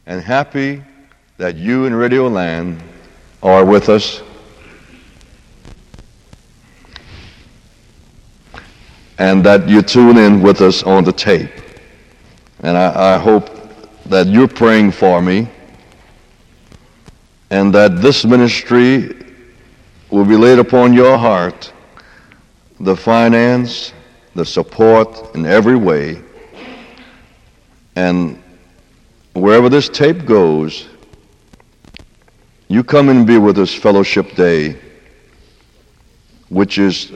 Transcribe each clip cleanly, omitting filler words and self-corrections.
and happy that you in Radio Land are with us. And that you tune in with us on the tape. And I hope that you're praying for me and that this ministry will be laid upon your heart, the finance, the support in every way. And wherever this tape goes, you come and be with us Fellowship Day, which is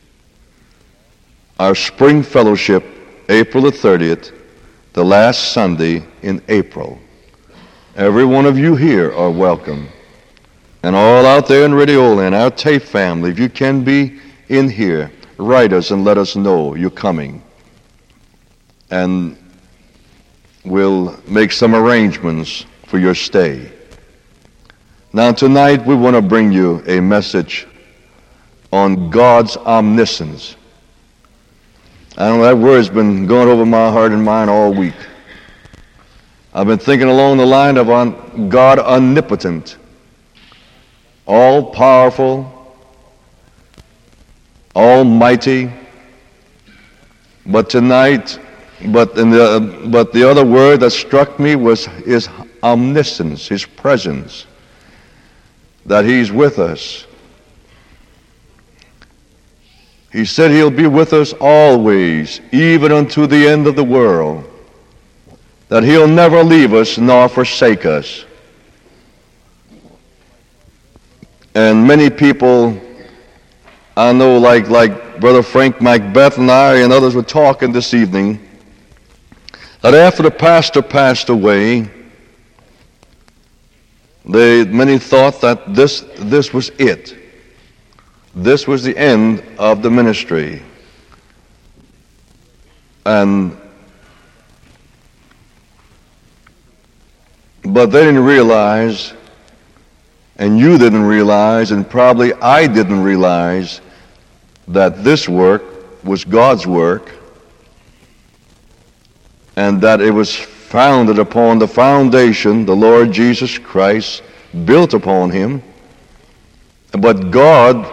our spring fellowship, April the 30th, the last Sunday in April. Every one of you here are welcome. And all out there in Radio Land, our tape family, if you can be in here, write us and let us know you're coming. And we'll make some arrangements for your stay. Now tonight we want to bring you a message on God's omniscience. I don't know, that word's been going over my heart and mind all week. I've been thinking along the line of God omnipotent, all-powerful, almighty. But tonight, the other word that struck me was his omniscience, his presence, that he's with us. He said he'll be with us always, even unto the end of the world, that he'll never leave us nor forsake us. And many people, I know, like Brother Frank Macbeth and I and others were talking this evening, that after the pastor passed away, many thought that this was it. This was the end of the ministry. But they didn't realize, and you didn't realize, and probably I didn't realize, that this work was God's work, and that it was founded upon the foundation, the Lord Jesus Christ, built upon him. But God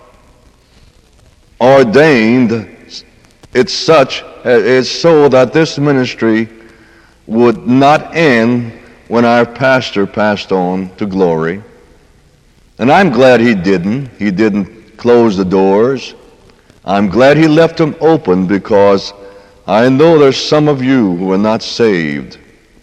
ordained it such as so that this ministry would not end when our pastor passed on to glory. And I'm glad he didn't. He didn't close the doors. I'm glad he left them open, because I know there's some of you who are not saved.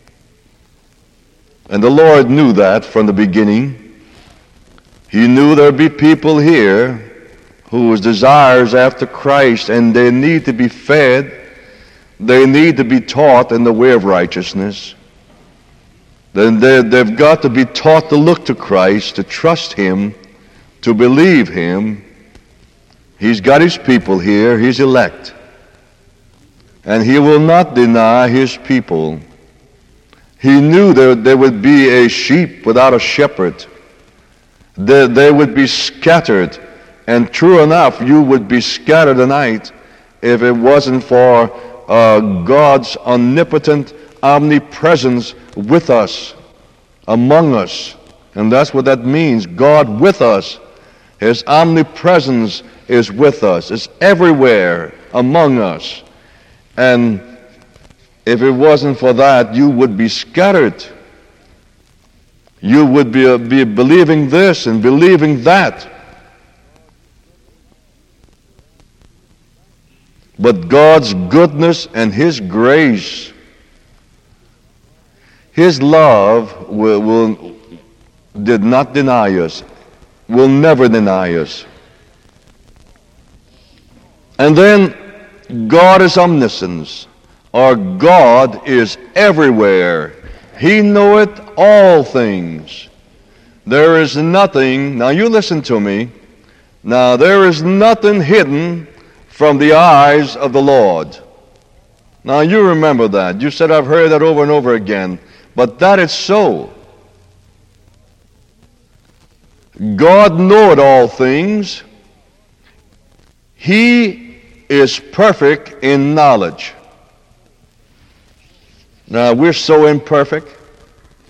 And the Lord knew that from the beginning. He knew there'd be people here whose desires after Christ, and they need to be fed, they need to be taught in the way of righteousness. Then they've got to be taught to look to Christ, to trust him, to believe him. He's got his people here, his elect, and he will not deny his people. He knew there would be a sheep without a shepherd. They would be scattered. And true enough, you would be scattered tonight if it wasn't for God's omnipotent omnipresence with us, among us. And that's what that means, God with us. His omnipresence is with us. It's everywhere among us. And if it wasn't for that, you would be scattered. You would be believing this and believing that. But God's goodness and his grace, his love did not deny us, will never deny us. And then God is omniscience, or God is everywhere. He knoweth all things. There is nothing, now you listen to me, now there is nothing hidden from the eyes of the Lord. Now you remember that. You said, I've heard that over and over again. But that is so. God knoweth all things. He is perfect in knowledge. Now we're so imperfect.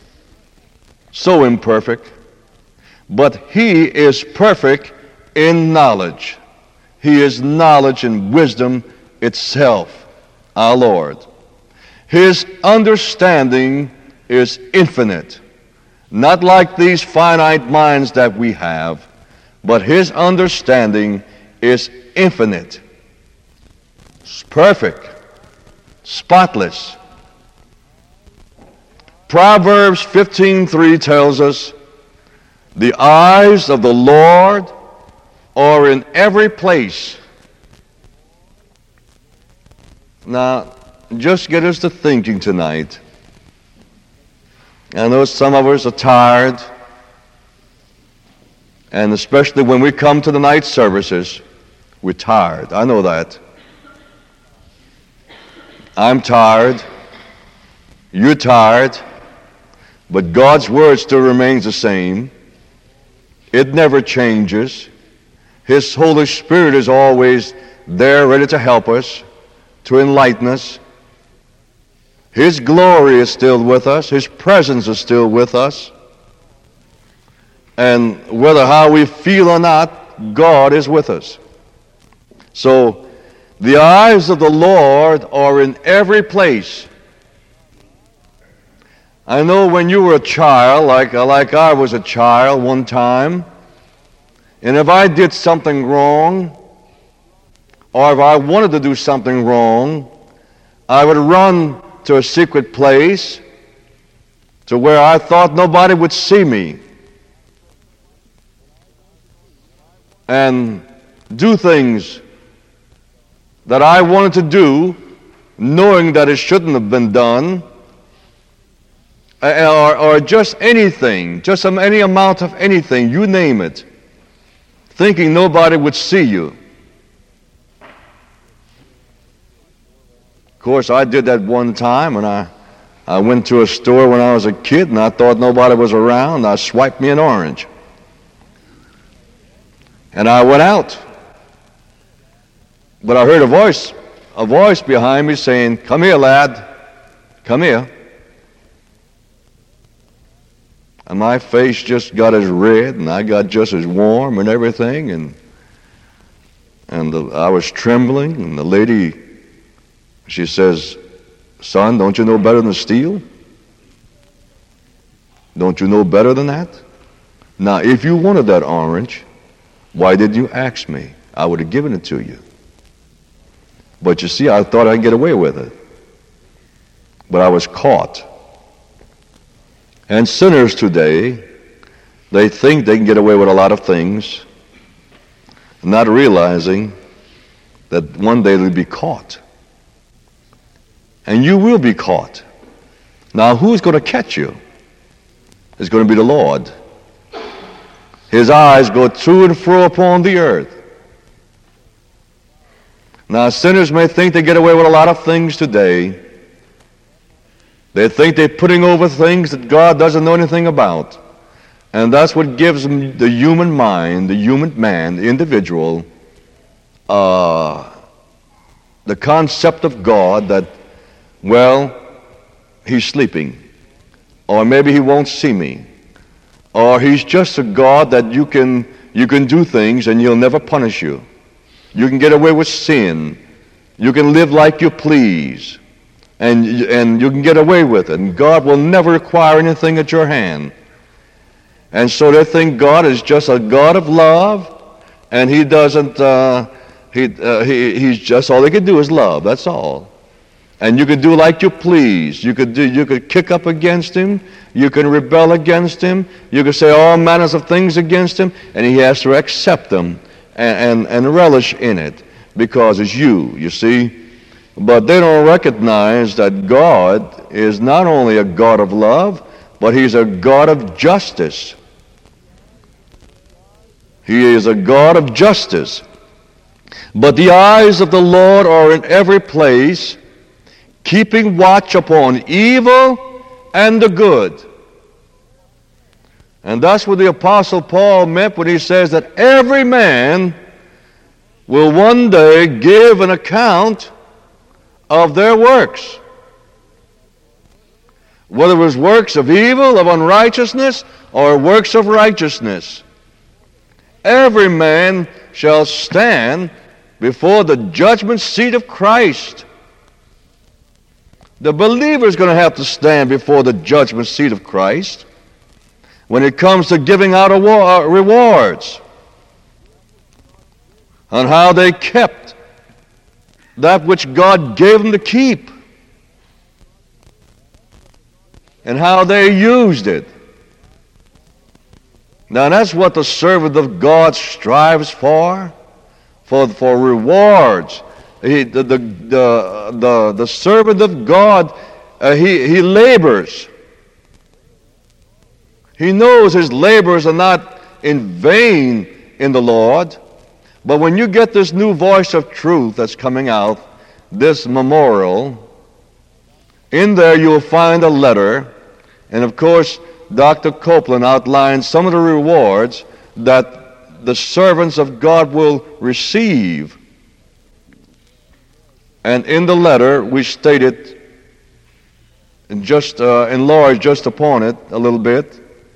so imperfect, but he is perfect in knowledge. He is knowledge and wisdom itself, our Lord. His understanding is infinite, not like these finite minds that we have, but his understanding is infinite. It's perfect, spotless. Proverbs 15:3 tells us, the eyes of the Lord are in every place. Now, just get us to thinking tonight. I know some of us are tired, and especially when we come to the night services, we're tired. I know that. I'm tired. You're tired. But God's Word still remains the same. It never changes. His Holy Spirit is always there, ready to help us, to enlighten us. His glory is still with us. His presence is still with us. And whether how we feel or not, God is with us. So, the eyes of the Lord are in every place. I know when you were a child, like I was a child one time, and if I did something wrong, or if I wanted to do something wrong, I would run to a secret place to where I thought nobody would see me and do things that I wanted to do, knowing that it shouldn't have been done, or just anything, just any amount of anything, you name it, thinking nobody would see you. Of course, I did that one time, and I went to a store when I was a kid, and I thought nobody was around. I swiped me an orange. And I went out. But I heard a voice behind me saying, "Come here, lad, come here." And my face just got as red, and I got just as warm and everything, and I was trembling, and the lady, she says, "Son, don't you know better than to steal? Don't you know better than that? Now, if you wanted that orange, why did you ask me? I would have given it to you. But you see, I thought I'd get away with it. But I was caught." And sinners today, they think they can get away with a lot of things, not realizing that one day they'll be caught. And you will be caught. Now, who's going to catch you? It's going to be the Lord. His eyes go to and fro upon the earth. Now, sinners may think they get away with a lot of things today. They think they're putting over things that God doesn't know anything about. And that's what gives them the human mind, the human man, the individual, the concept of God that, well, he's sleeping. Or maybe he won't see me. Or he's just a God that you can do things and he'll never punish you. You can get away with sin. You can live like you please. And you can get away with it. And God will never require anything at your hand. And so they think God is just a God of love, and he doesn't, he's just, all he can do is love, that's all. And you can do like you please. You could kick up against him. You can rebel against him. You can say all manners of things against him, and he has to accept them and relish in it because it's you see. But they don't recognize that God is not only a God of love, but he's a God of justice. He is a God of justice. But the eyes of the Lord are in every place, keeping watch upon evil and the good. And that's what the Apostle Paul meant when he says that every man will one day give an account of their works. whether it was works of evil, of unrighteousness, or works of righteousness. Every man shall stand before the judgment seat of Christ. The believer is going to have to stand before the judgment seat of Christ when it comes to giving out rewards on how they kept that which God gave them to keep and how they used it. Now that's what the servant of God strives for rewards. The servant of God, he labors. He knows his labors are not in vain in the Lord. But when you get this new voice of truth that's coming out, this memorial, in there you'll find a letter, and of course Dr. Copeland outlines some of the rewards that the servants of God will receive. And in the letter we stated, and just enlarge just upon it a little bit.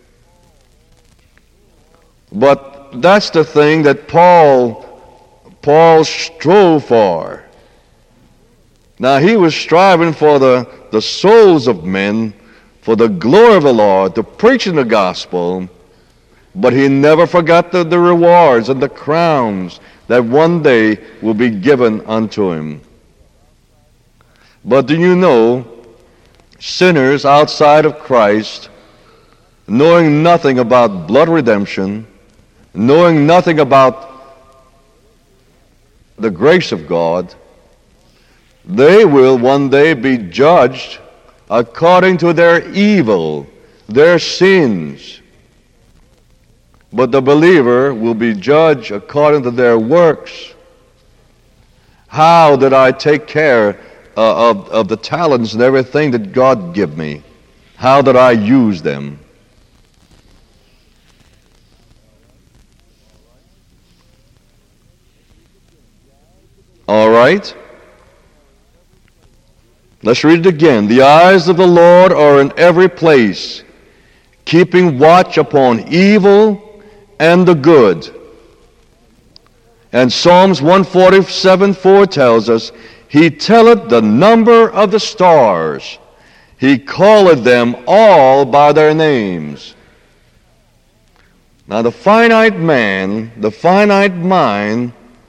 But that's the thing that Paul strove for. Now he was striving for the souls of men, for the glory of the Lord, to preach in the gospel, but he never forgot the rewards and the crowns that one day will be given unto him. But do you know, sinners outside of Christ, knowing nothing about blood redemption, knowing nothing about the grace of God, they will one day be judged according to their evil, their sins. But the believer will be judged according to their works. How did I take care of the talents and everything that God gave me? How did I use them? All right? Let's read it again. The eyes of the Lord are in every place, keeping watch upon evil and the good. And Psalms 147:4 tells us, He telleth the number of the stars. He calleth them all by their names. Now the finite man, the finite mind,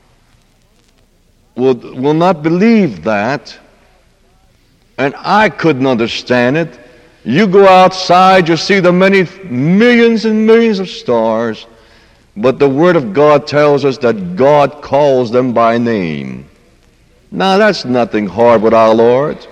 will not believe that. And I couldn't understand it. You go outside, you see the many millions and millions of stars, but the Word of God tells us that God calls them by name. Now that's nothing hard with our Lord.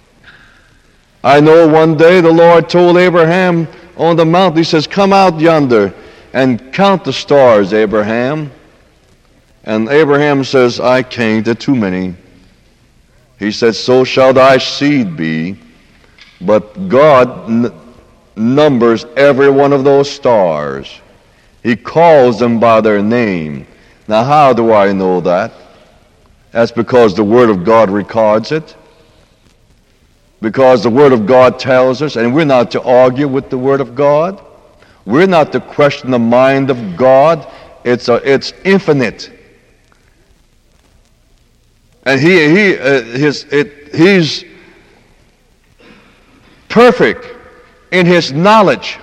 I know one day the Lord told Abraham on the mountain, He says, come out yonder and count the stars, Abraham. And Abraham says, I can't, there are too many. He said, so shall thy seed be. But God numbers every one of those stars. He calls them by their name. Now how do I know that? That's because the Word of God records it. Because the Word of God tells us, and we're not to argue with the Word of God. We're not to question the mind of God. It's infinite. And He's perfect in His knowledge.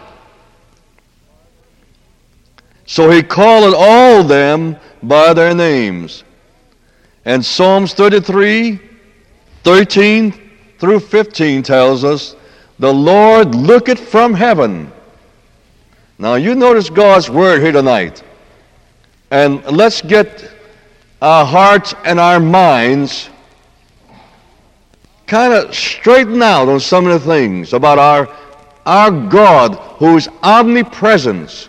So He calleth all them by their names. And Psalms 33:13-15 tells us, the Lord looketh from heaven. Now you notice God's word here tonight. And let's get our hearts and our minds kind of straighten out on some of the things about our God, who's omnipresent.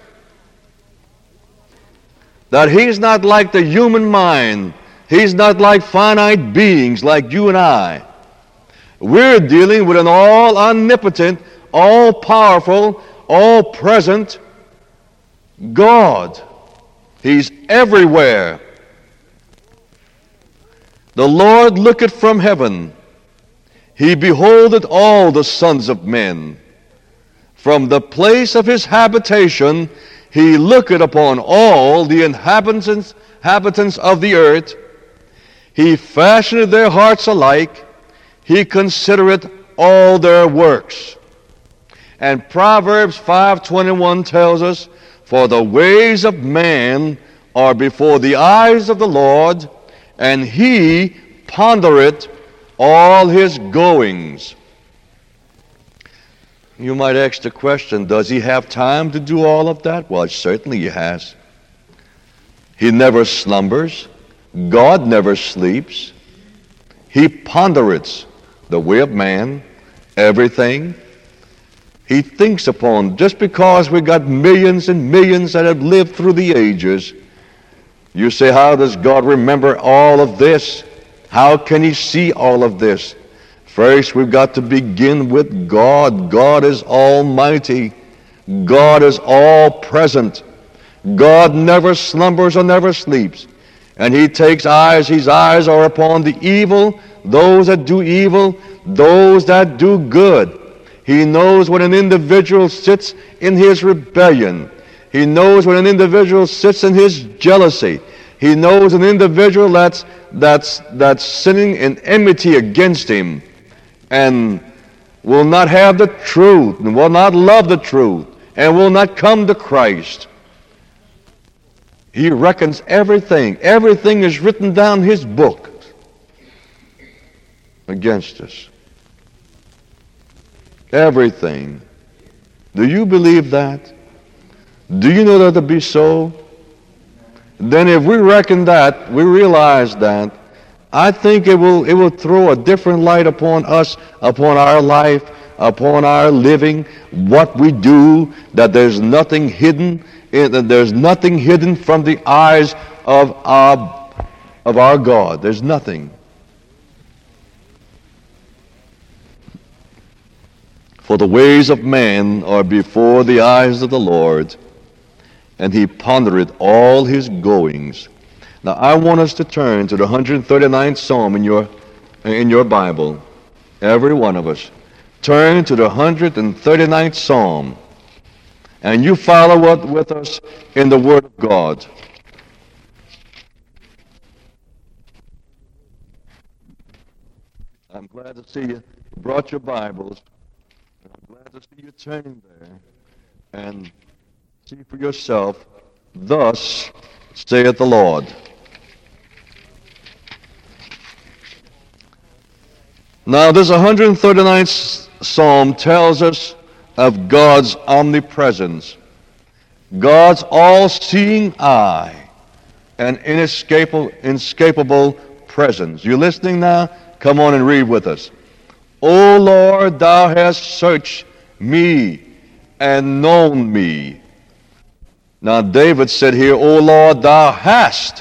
That He's not like the human mind. He's not like finite beings like you and I. We're dealing with an all-omnipotent, all-powerful, all-present God. He's everywhere. The Lord looketh from heaven, He beholdeth all the sons of men. From the place of his habitation he looketh upon all the inhabitants of the earth. He fashioneth their hearts alike. He considereth all their works. And Proverbs 5:21 tells us, for the ways of man are before the eyes of the Lord, and he pondereth all his goings. You might ask the question, does he have time to do all of that? Well, certainly he has. He never slumbers. God never sleeps. He pondereth the way of man, everything. He thinks upon, just because we got millions and millions that have lived through the ages, you say, how does God remember all of this? How can he see all of this? First, we've got to begin with God. God is almighty. God is all present. God never slumbers or never sleeps. And he takes eyes, his eyes are upon the evil, those that do evil, those that do good. He knows when an individual sits in his rebellion. He knows when an individual sits in his jealousy. He knows an individual that's sinning in enmity against him and will not have the truth and will not love the truth and will not come to Christ. He reckons everything. Everything is written down in his book against us. Everything. Do you believe that? Do you know that to be so? Then if we reckon that, we realize that, I think it will throw a different light upon us, upon our life, upon our living, what we do, that there's nothing hidden, that there's nothing hidden from the eyes of our God. There's nothing. For the ways of man are before the eyes of the Lord, and he pondereth all his goings. Now I want us to turn to the 139th Psalm in your Bible. Every one of us. Turn to the 139th Psalm. And you follow with us in the Word of God. I'm glad to see you brought your Bibles. I'm glad to see you turning there and see for yourself, thus saith the Lord. Now this 139th Psalm tells us of God's omnipresence, God's all-seeing eye, and inescapable presence. You listening now? Come on and read with us. O Lord, thou hast searched me and known me. Now David said here, O Lord, thou hast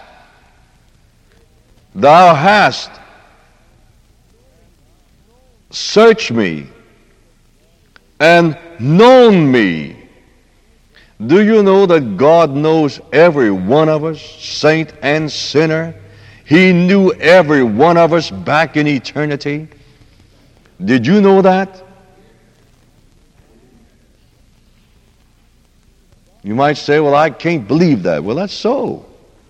searched me and known me. Do you know that God knows every one of us, saint and sinner? He knew every one of us back in eternity. Did you know that? You might say, well, I can't believe that. Well, that's so.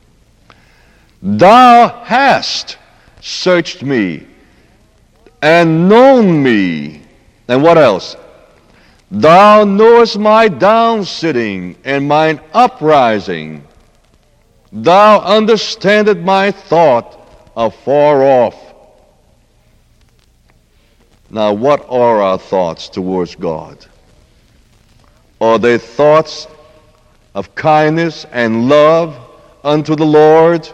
Thou hast searched me and known me. And what else? Thou knowest my down sitting and mine uprising. Thou understandest my thought afar off. Now, what are our thoughts towards God? Are they thoughts of kindness and love unto the Lord?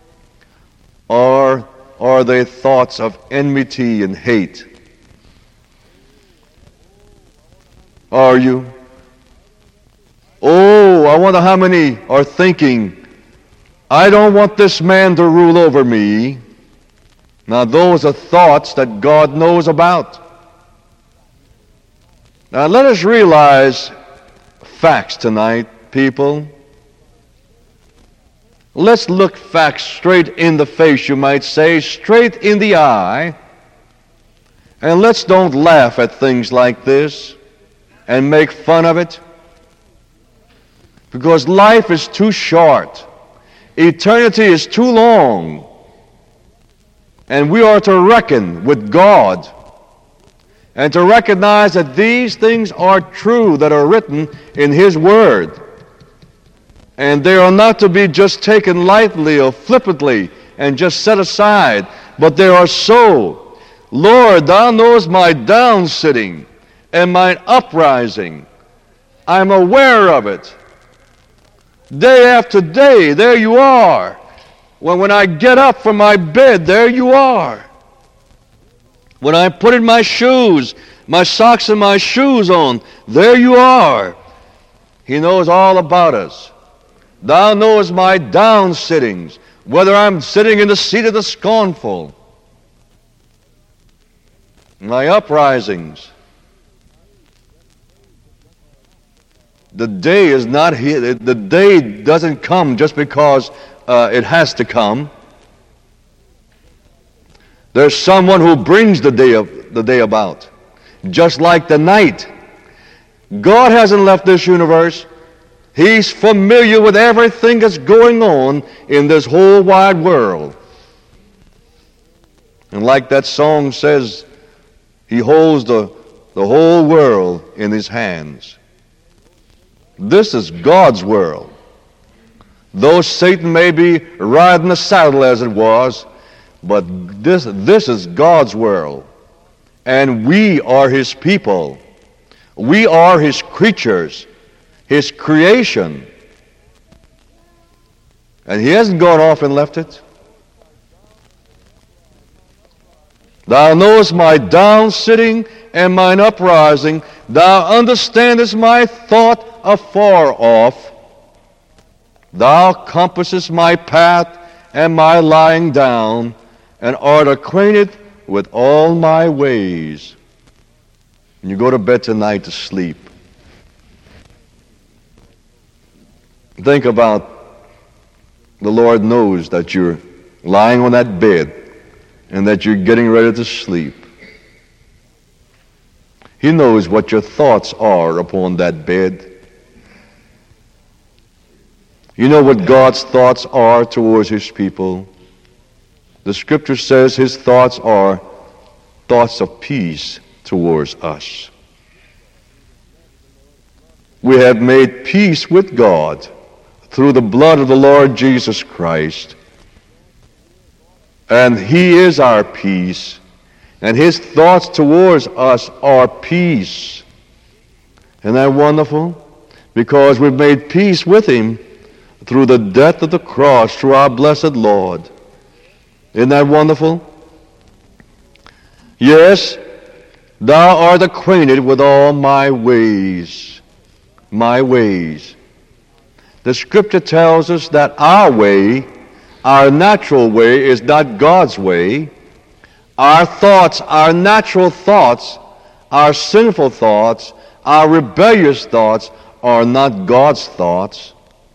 Or are they thoughts of enmity and hate? Are you? Oh, I wonder how many are thinking, I don't want this man to rule over me. Now those are thoughts that God knows about. Now let us realize facts tonight, people. Let's look facts straight in the face, you might say, straight in the eye, And let's don't laugh at things like this and make fun of it, because life is too short. Eternity is too long. And we are to reckon with God and to recognize that these things are true that are written in His Word. And they are not to be just taken lightly or flippantly and just set aside, but they are so. Lord, Thou knowest my down sitting and mine uprising. I'm aware of it. Day after day, there you are. When I get up from my bed, there you are. When I put in my shoes, my socks and my shoes on, there you are. He knows all about us. Thou knowest my down sittings, whether I'm sitting in the seat of the scornful, my uprisings. The day is not here. The day doesn't come just because it has to come. There's someone who brings the day about, just like the night. God hasn't left this universe. He's familiar with everything that's going on in this whole wide world. And like that song says, He holds the whole world in His hands. This is God's world. Though Satan may be riding the saddle as it was, but this is God's world. And we are His people. We are His creatures, His creation. And He hasn't gone off and left it. Thou knowest my down sitting and mine uprising. Thou understandest my thought afar off. Thou compassest my path and my lying down, and art acquainted with all my ways. And you go to bed tonight to sleep. Think about the Lord knows that you're lying on that bed and that you're getting ready to sleep. He knows what your thoughts are upon that bed. You know what God's thoughts are towards His people? The Scripture says His thoughts are thoughts of peace towards us. We have made peace with God through the blood of the Lord Jesus Christ. And He is our peace. And His thoughts towards us are peace. Isn't that wonderful? Because we've made peace with Him through the death of the cross, through our blessed Lord. Isn't that wonderful? Yes, Thou art acquainted with all my ways. My ways. The Scripture tells us that our way, our natural way, is not God's way. Our thoughts, our natural thoughts, our sinful thoughts, our rebellious thoughts are not God's thoughts.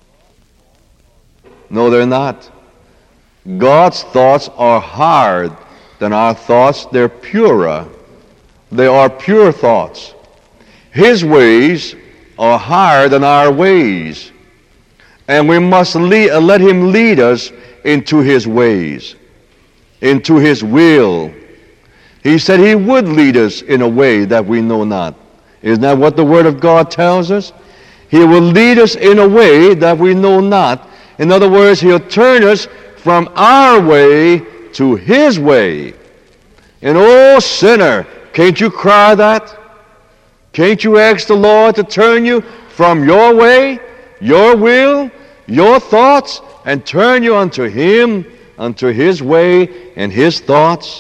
No, they're not. God's thoughts are higher than our thoughts. They're purer. They are pure thoughts. His ways are higher than our ways. And we must let Him lead us into His ways, into His will. He said He would lead us in a way that we know not. Isn't that what the Word of God tells us? He will lead us in a way that we know not. In other words, He'll turn us from our way to His way. And oh, sinner, can't you cry that? Can't you ask the Lord to turn you from your way, your will, your thoughts, and turn you unto Him, unto His way and His thoughts?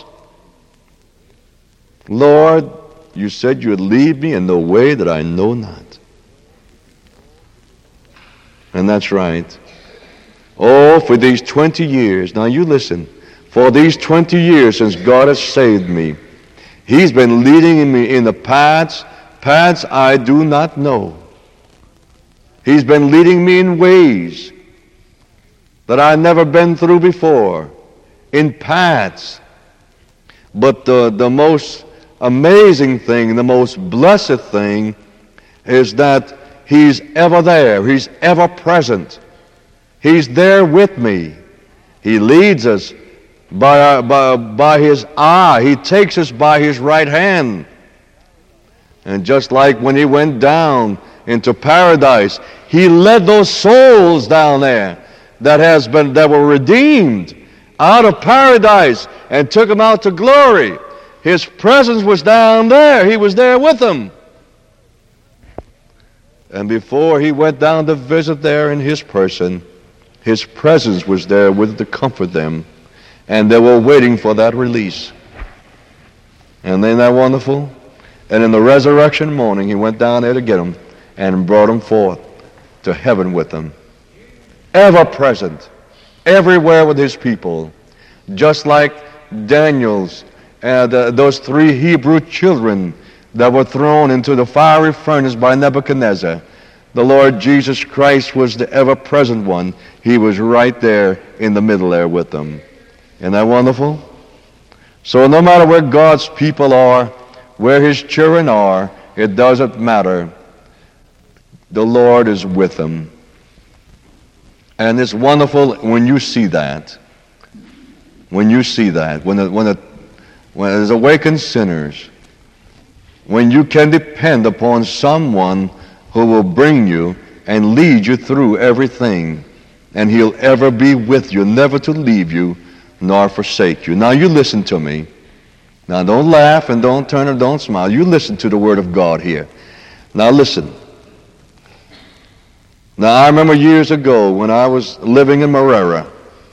Lord, You said You would lead me in the way that I know not. And that's right. Oh, for these 20 years, now you listen, for these 20 years since God has saved me, He's been leading me in the paths I do not know. He's been leading me in ways that I've never been through before, in paths. But the most amazing thing, the most blessed thing, is that He's ever there. He's ever present. He's there with me. He leads us by His eye. He takes us by His right hand. And just like when He went down into paradise, He led those souls down there that were redeemed out of paradise and took them out to glory. His presence was down there. He was there with them. And before He went down to visit there in His person, His presence was there with to comfort them. And they were waiting for that release. And isn't that wonderful? And in the resurrection morning, He went down there to get them and brought them forth to heaven with them. Ever present, everywhere with His people. Just like Daniel's, those 3 Hebrew children that were thrown into the fiery furnace by Nebuchadnezzar. The Lord Jesus Christ was the ever-present one. He was right there in the middle there with them. Isn't that wonderful? So no matter where God's people are, where His children are, it doesn't matter. The Lord is with them. And it's wonderful when you see that. When you see that. When as awakened sinners, when you can depend upon someone who will bring you and lead you through everything, and He'll ever be with you, never to leave you nor forsake you. Now you listen to me. Now don't laugh and don't turn and don't smile. You listen to the Word of God here. Now listen. Now I remember years ago when I was living in Marrera,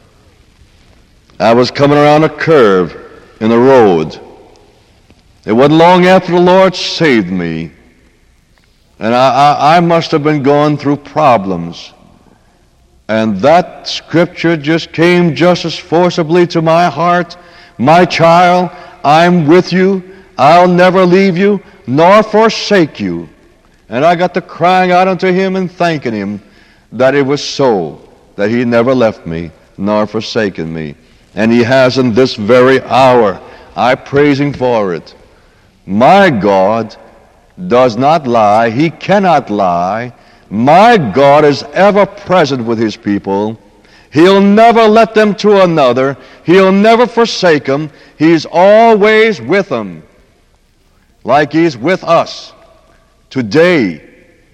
I was coming around a curve in the road. It wasn't long after the Lord saved me. And I must have been going through problems. And that scripture just came just as forcibly to my heart. My child, I'm with you. I'll never leave you nor forsake you. And I got to crying out unto Him and thanking Him that it was so, that He never left me nor forsaken me. And He has in this very hour. I praise Him for it. My God does not lie. He cannot lie. My God is ever present with His people. He'll never let them to another. He'll never forsake them. He's always with them, like He's with us today.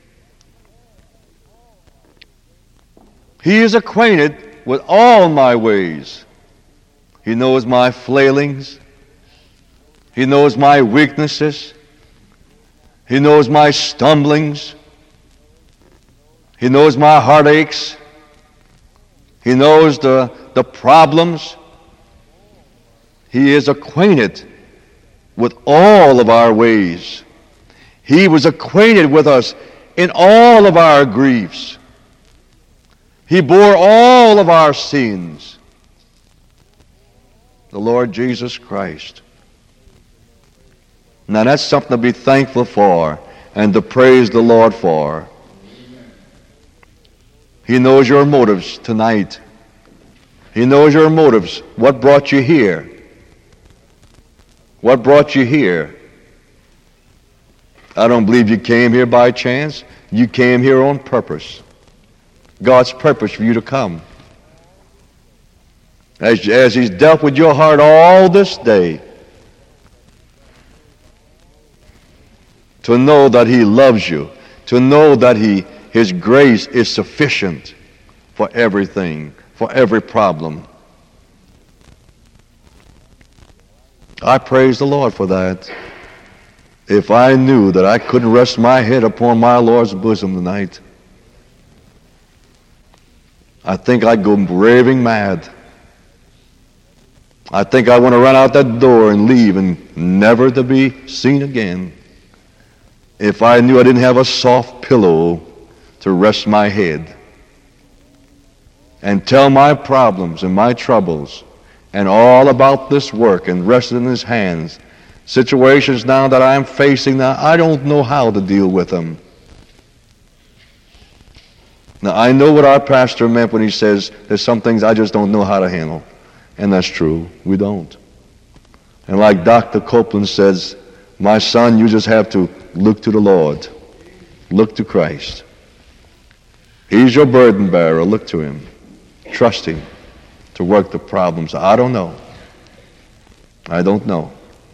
He is acquainted with all my ways. He knows my failings. He knows my weaknesses. He knows my stumblings. He knows my heartaches. He knows the problems. He is acquainted with all of our ways. He was acquainted with us in all of our griefs. He bore all of our sins. The Lord Jesus Christ. Now that's something to be thankful for and to praise the Lord for. He knows your motives tonight. He knows your motives. What brought you here? What brought you here? I don't believe you came here by chance. You came here on purpose. God's purpose for you to come. As He's dealt with your heart all this day, to know that He loves you, to know that His grace is sufficient for everything, for every problem. I praise the Lord for that. If I knew that I couldn't rest my head upon my Lord's bosom tonight, I think I'd go raving mad. I think I want to run out that door and leave and never to be seen again. If I knew I didn't have a soft pillow to rest my head and tell my problems and my troubles and all about this work and rest in His hands, situations now that I'm facing now, I don't know how to deal with them. Now, I know what our pastor meant when he says there's some things I just don't know how to handle. And that's true. We don't. And like Dr. Copeland says, My son, you just have to look to the Lord. Look to Christ. He's your burden bearer. Look to him. Trust him to work the problems. I don't know. I don't know.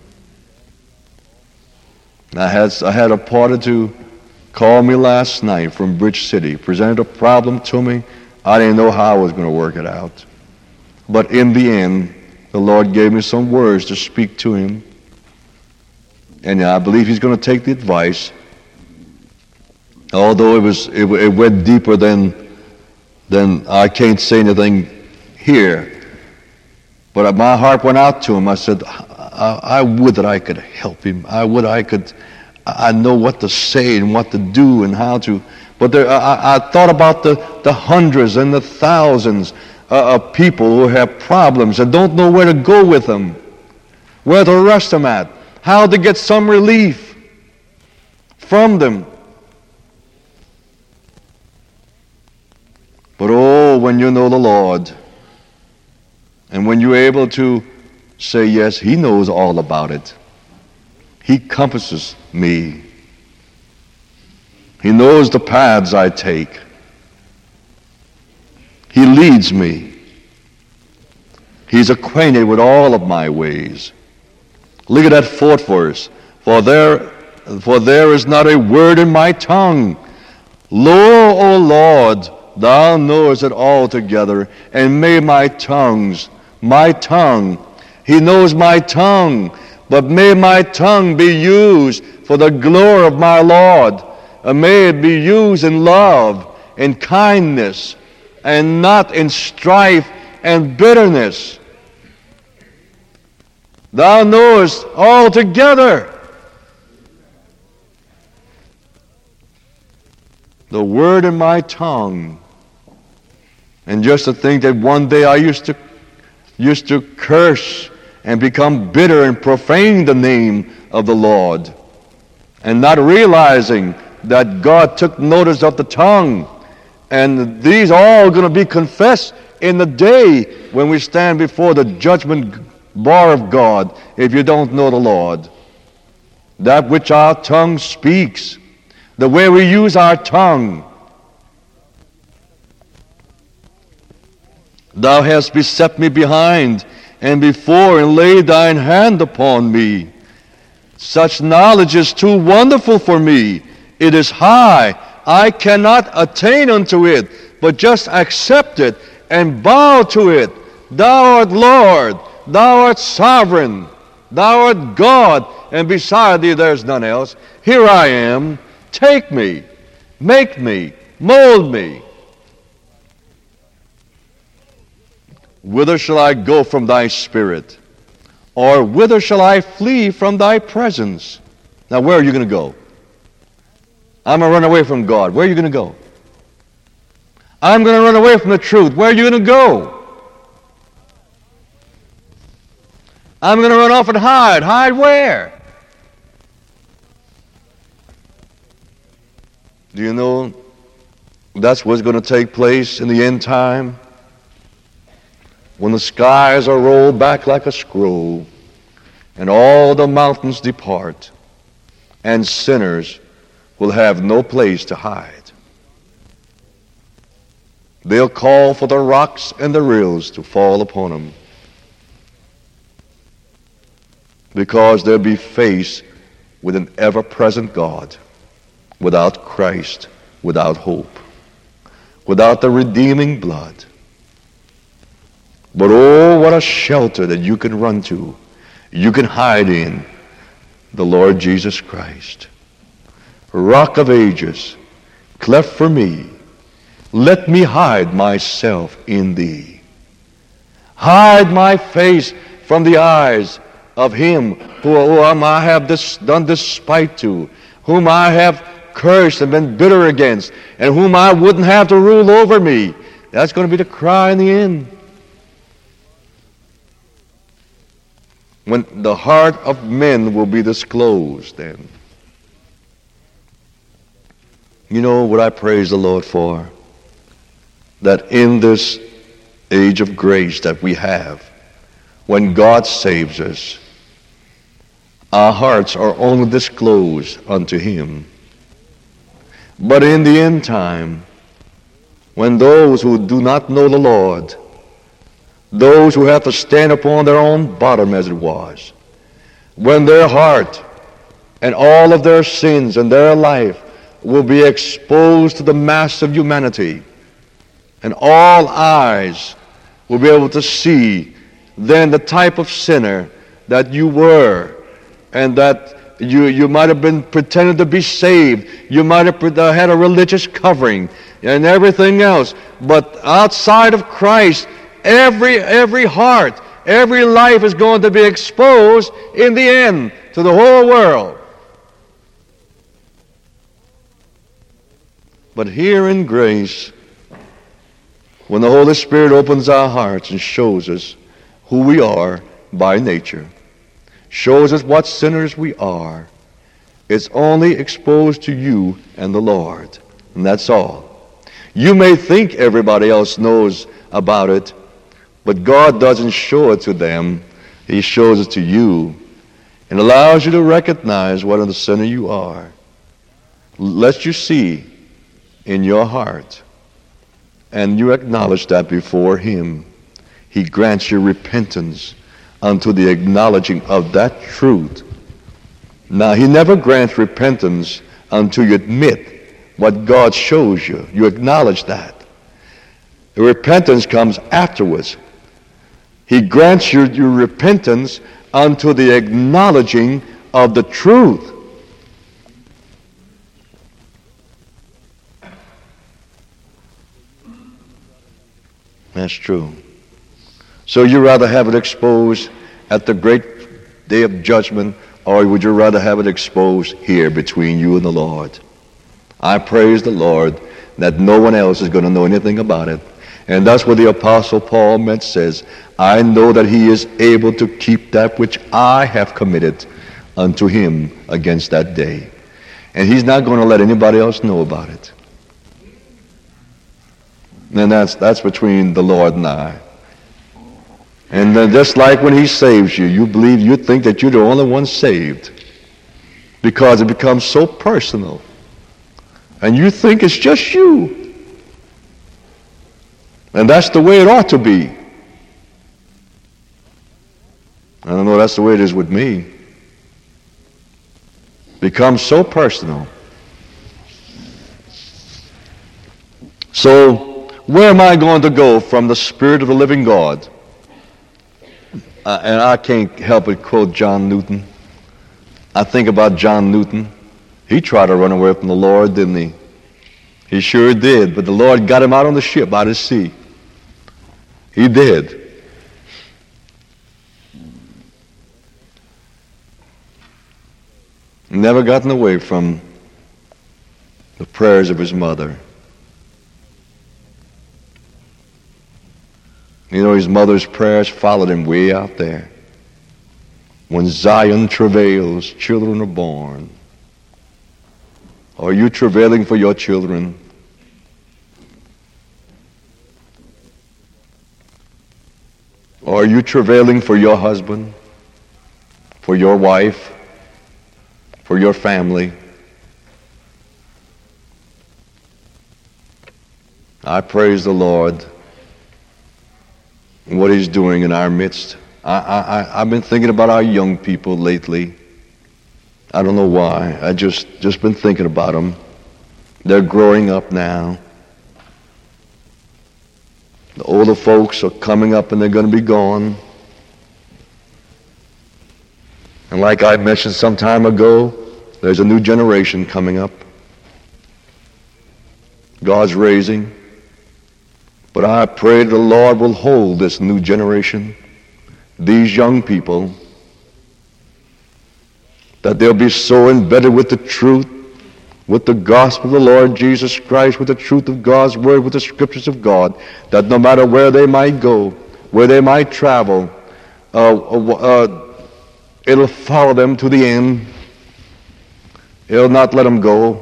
I had a party to call me last night from Bridge City, presented a problem to me. I didn't know how I was going to work it out. But in the end, the Lord gave me some words to speak to him. And I believe he's going to take the advice. Although it went deeper than I can't say anything here. But my heart went out to him. I said, I would that I could help him. I know what to say and what to do and how to. But I thought about the hundreds and the thousands of people who have problems and don't know where to go with them, where to rest them at, how to get some relief from them. But oh, when you know the Lord, and when you're able to say, yes, he knows all about it. He compasses me. He knows the paths I take. He leads me. He's acquainted with all of my ways. Look at that fourth verse. For there is not a word in my tongue. Lo, O Lord, thou knowest it altogether, and may my tongue, he knows my tongue, but may my tongue be used for the glory of my Lord. And may it be used in love and kindness, and not in strife and bitterness. Thou knowest altogether. The word in my tongue. And just to think that one day I used to curse and become bitter and profane the name of the Lord, and not realizing that God took notice of the tongue. And these are all going to be confessed in the day when we stand before the judgment bar of God if you don't know the Lord. That which our tongue speaks, the way we use our tongue. Thou hast beset me behind and before, and laid thine hand upon me. Such knowledge is too wonderful for me. It is high. I cannot attain unto it, but just accept it and bow to it. Thou art Lord. Thou art sovereign. Thou art God, and beside thee there is none else. Here I am. Take me. Make me. Mold me. Whither shall I go from thy spirit? Or whither shall I flee from thy presence? Now, where are you going to go? I'm going to run away from God. Where are you going to go? I'm going to run away from the truth. Where are you going to go? I'm going to run off and hide. Hide where? Do you know that's what's going to take place in the end time? When the skies are rolled back like a scroll, and all the mountains depart, and sinners will have no place to hide. They'll call for the rocks and the rills to fall upon them, because they'll be faced with an ever-present God, without Christ, without hope, without the redeeming blood. But oh, what a shelter that you can run to, you can hide in, the Lord Jesus Christ. Rock of ages, cleft for me, let me hide myself in thee. Hide my face from the eyes of him whom I have done despite to, whom I have cursed and been bitter against, and whom I wouldn't have to rule over me. That's going to be the cry in the end. When the heart of men will be disclosed then. You know what I praise the Lord for? That in this age of grace that we have, when God saves us, our hearts are only disclosed unto him. But in the end time, when those who do not know the Lord, those who have to stand upon their own bottom as it was, when their heart and all of their sins and their life will be exposed to the mass of humanity, and all eyes will be able to see then the type of sinner that you were, and that you might have been pretending to be saved. You might have had a religious covering and everything else. But outside of Christ, every heart, every life is going to be exposed in the end to the whole world. But here in grace, when the Holy Spirit opens our hearts and shows us who we are by nature, shows us what sinners we are, it's only exposed to you and the Lord. And that's all. You may think everybody else knows about it, but God doesn't show it to them. He shows it to you and allows you to recognize what a sinner you are. Lets you see in your heart, and you acknowledge that before him. He grants you repentance unto the acknowledging of that truth. Now, he never grants repentance until you admit what God shows you. You acknowledge that. The repentance comes afterwards. He grants you your repentance unto the acknowledging of the truth. That's true. So you rather have it exposed at the great day of judgment, or would you rather have it exposed here between you and the Lord? I praise the Lord that no one else is going to know anything about it. And that's what the Apostle Paul meant, says, I know that he is able to keep that which I have committed unto him against that day. And he's not going to let anybody else know about it. And that's between the Lord and I. And then just like when he saves you, you think that you're the only one saved, because it becomes so personal. And you think it's just you. And that's the way it ought to be. I don't know, that's the way it is with me. Becomes so personal. So, where am I going to go from the Spirit of the living God? And I can't help but quote John Newton. I think about John Newton. He tried to run away from the Lord, didn't he? He sure did. But the Lord got him out on the ship, out at sea. He did. Never gotten away from the prayers of his mother. You know, his mother's prayers followed him way out there. When Zion travails, children are born. Are you travailing for your children? Are you travailing for your husband, for your wife, for your family? I praise the Lord and what he's doing in our midst. I've been thinking about our young people lately. I don't know why. I just been thinking about them. They're growing up now. The older folks are coming up and they're going to be gone. And like I mentioned some time ago, there's a new generation coming up. God's raising. But I pray the Lord will hold this new generation, these young people, that they'll be so embedded with the truth, with the gospel of the Lord Jesus Christ, with the truth of God's word, with the scriptures of God, that no matter where they might go, where they might travel, it'll follow them to the end. It'll not let them go.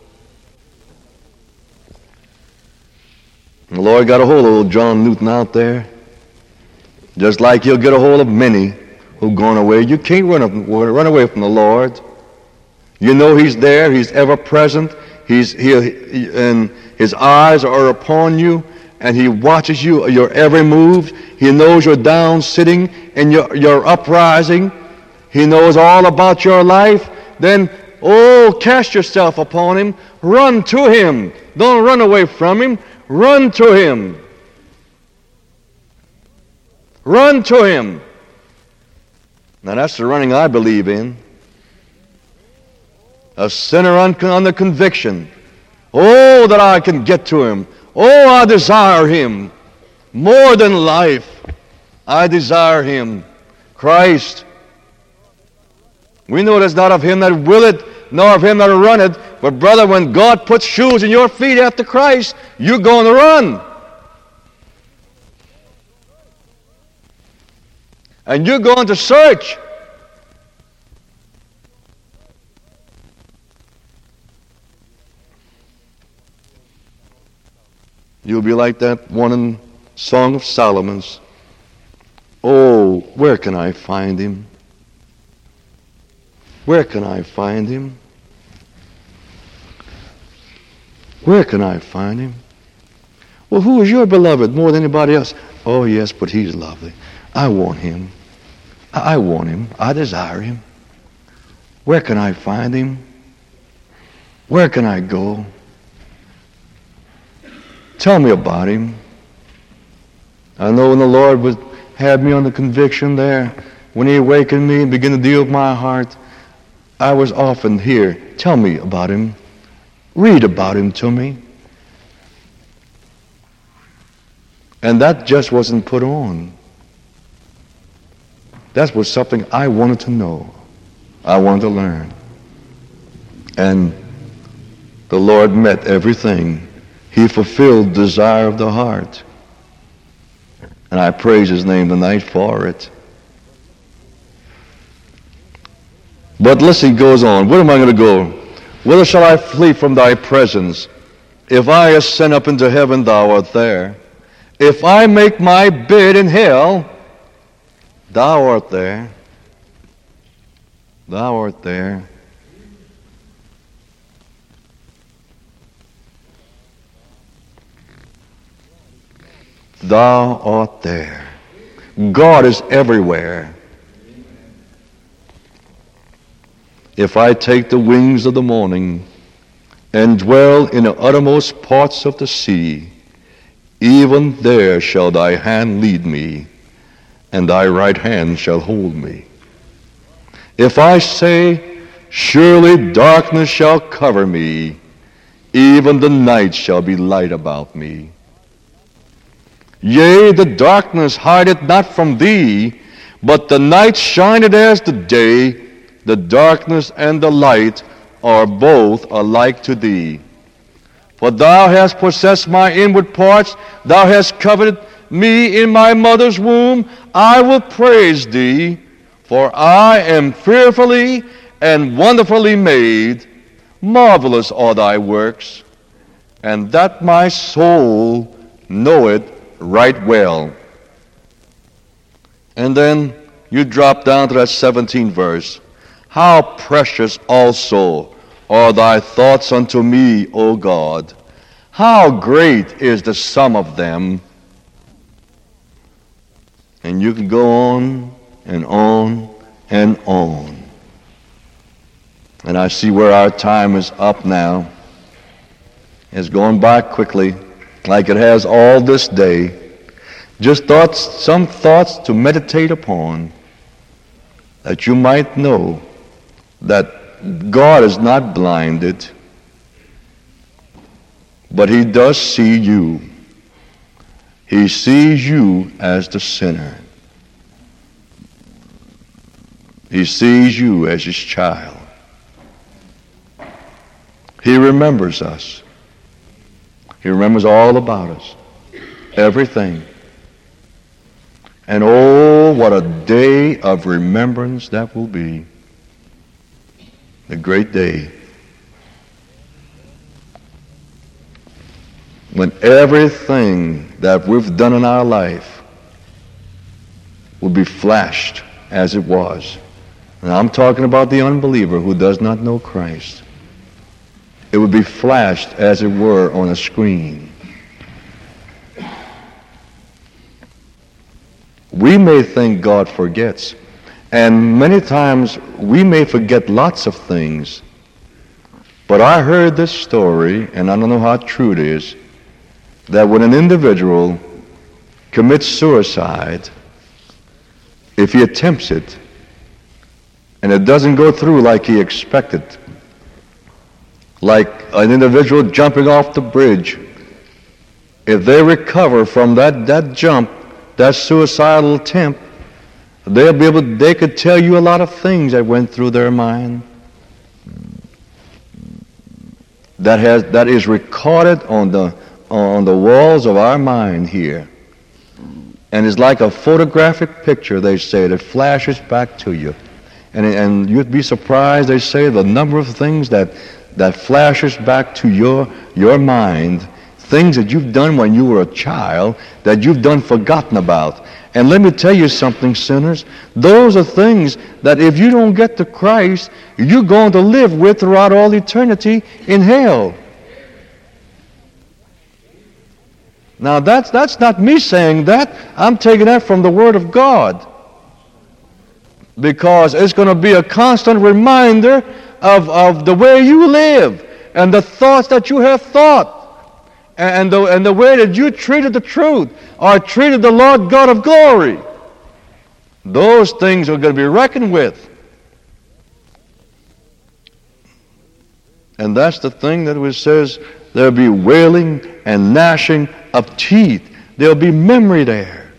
And the Lord got a hold of old John Newton out there, just like he'll get a hold of many who've gone away. You can't run away from the Lord. You know He's there. He's ever present. And His eyes are upon you, and He watches you, your every move. He knows you're down sitting and you're uprising. He knows all about your life. Then, cast yourself upon Him. Run to Him. Don't run away from Him. Run to Him. Run to Him. Now that's the running I believe in. A sinner under conviction. Oh, that I can get to Him. Oh, I desire Him. More than life, I desire Him. Christ. We know it's not of him that willeth, nor of him that runneth. But brother, when God puts shoes in your feet after Christ, you're going to run. And you're going to search. You'll be like that one in Song of Solomon's. Oh, where can I find Him? Where can I find Him? Where can I find Him? Well, who is your beloved more than anybody else? Oh, yes, but He's lovely. I want Him. I want Him. I desire Him. Where can I find Him? Where can I go? Tell me about Him. I know when the Lord had me on the conviction there, when He awakened me and began to deal with my heart, I was often here. Tell me about Him. Read about Him to me. And that just wasn't put on. That was something I wanted to know. I wanted to learn. And the Lord met everything. He fulfilled the desire of the heart. And I praise His name tonight for it. But listen, He goes on. Where am I going to go? Whither shall I flee from Thy presence? If I ascend up into heaven, Thou art there. If I make my bed in hell, Thou art there. Thou art there. Thou art there. God is everywhere. If I take the wings of the morning and dwell in the uttermost parts of the sea, even there shall Thy hand lead me, and Thy right hand shall hold me. If I say, surely darkness shall cover me, even the night shall be light about me. Yea, the darkness hideth not from Thee, but the night shineth as the day. The darkness and the light are both alike to Thee. For Thou hast possessed my inward parts. Thou hast covered me in my mother's womb. I will praise Thee, for I am fearfully and wonderfully made. Marvelous are Thy works, and that my soul knoweth right well. And then you drop down to that 17th verse. How precious also are Thy thoughts unto me, O God. How great is the sum of them. And you can go on and on and on. And I see where our time is up now. It's going by quickly, like it has all this day. Just some thoughts to meditate upon, that you might know that God is not blinded, but He does see you. He sees you as the sinner. He sees you as His child. He remembers us. He remembers all about us. Everything. And oh, what a day of remembrance that will be. A great day. When everything that we've done in our life will be flashed as it was. And I'm talking about the unbeliever who does not know Christ. It would be flashed, as it were, on a screen. We may think God forgets, and many times we may forget lots of things. But I heard this story, and I don't know how true it is, that when an individual commits suicide, if he attempts it, and it doesn't go through like he expected, like an individual jumping off the bridge, if they recover from that jump, that suicidal attempt, they could tell you a lot of things that went through their mind. That is recorded on the walls of our mind here. And it's like a photographic picture, they say, that flashes back to you. And you'd be surprised, they say, the number of things that flashes back to your mind, things that you've done when you were a child that you've done forgotten about. And let me tell you something, sinners, those are things that if you don't get to Christ, you're going to live with throughout all eternity in hell. Now that's not me saying that. I'm taking that from the Word of God. Because it's going to be a constant reminder of the way you live and the thoughts that you have thought and the way that you treated the truth or treated the Lord God of glory. Those things are going to be reckoned with. And that's the thing that it says there'll be wailing and gnashing of teeth. There'll be memory there.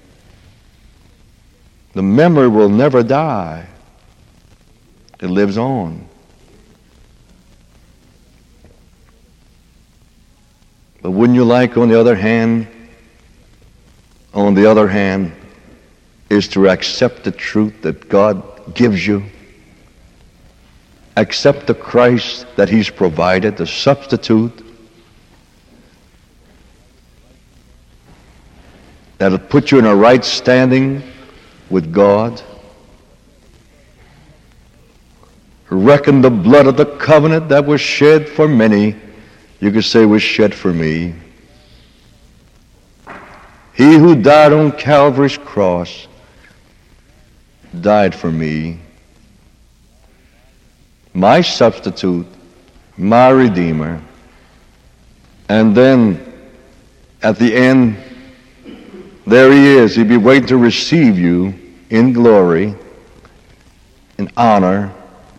The memory will never die. It lives on. But wouldn't you like, on the other hand, is to accept the truth that God gives you? Accept the Christ that He's provided, the substitute that'll put you in a right standing with God. Reckon the blood of the covenant that was shed for many, you could say was shed for me. He who died on Calvary's cross died for me. My substitute, my Redeemer. And then at the end, there He is. He'll be waiting to receive you in glory, in honor,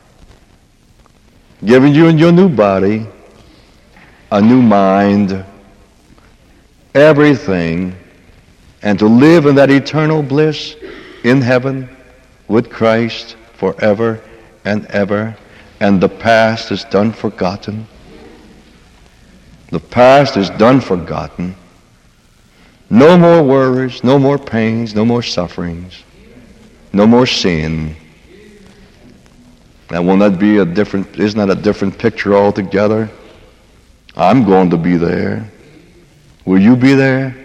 giving you in your new body a new mind, everything, and to live in that eternal bliss in heaven with Christ forever and ever. And the past is done forgotten. The past is done forgotten. No more worries, no more pains, no more sufferings, no more sin. Now, will that be isn't that a different picture altogether? I'm going to be there. Will you be there?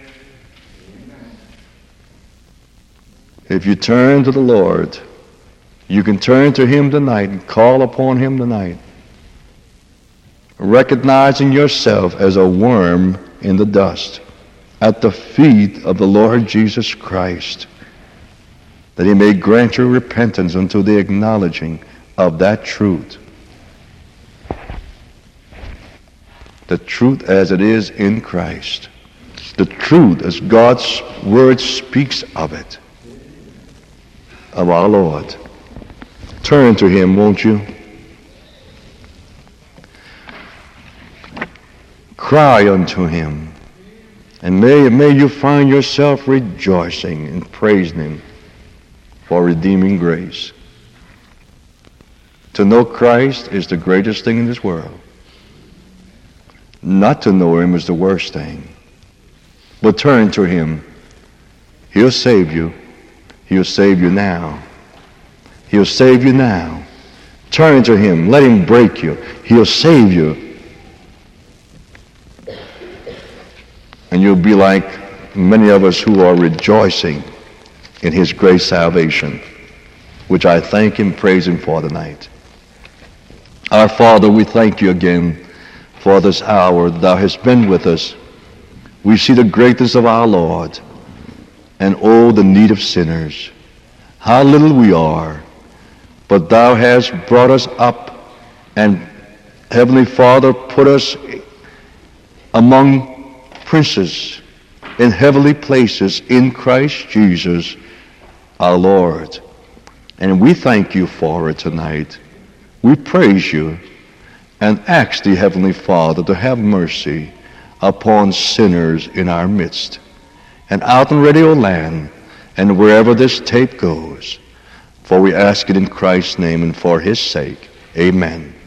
If you turn to the Lord, you can turn to Him tonight and call upon Him tonight, recognizing yourself as a worm in the dust at the feet of the Lord Jesus Christ, that He may grant you repentance unto the acknowledging of that truth. The truth as it is in Christ. The truth as God's Word speaks of it, of our Lord. Turn to Him, won't you? Cry unto Him. And may you find yourself rejoicing and praising Him for redeeming grace. To know Christ is the greatest thing in this world. Not to know Him is the worst thing. But turn to Him. He'll save you. He'll save you now. He'll save you now. Turn to Him. Let Him break you. He'll save you. And you'll be like many of us who are rejoicing in His great salvation. which I thank and praise him for tonight. Our Father, we thank you again for this hour thou hast been with us. We see the greatness of our Lord and oh, the need of sinners. How little we are, but thou hast brought us up and, Heavenly Father, put us among princes in heavenly places in Christ Jesus our Lord. And we thank you for it tonight. We praise you and ask the Heavenly Father to have mercy upon sinners in our midst. And out in Radio Land and wherever this tape goes, for we ask it in Christ's name and for his sake. Amen.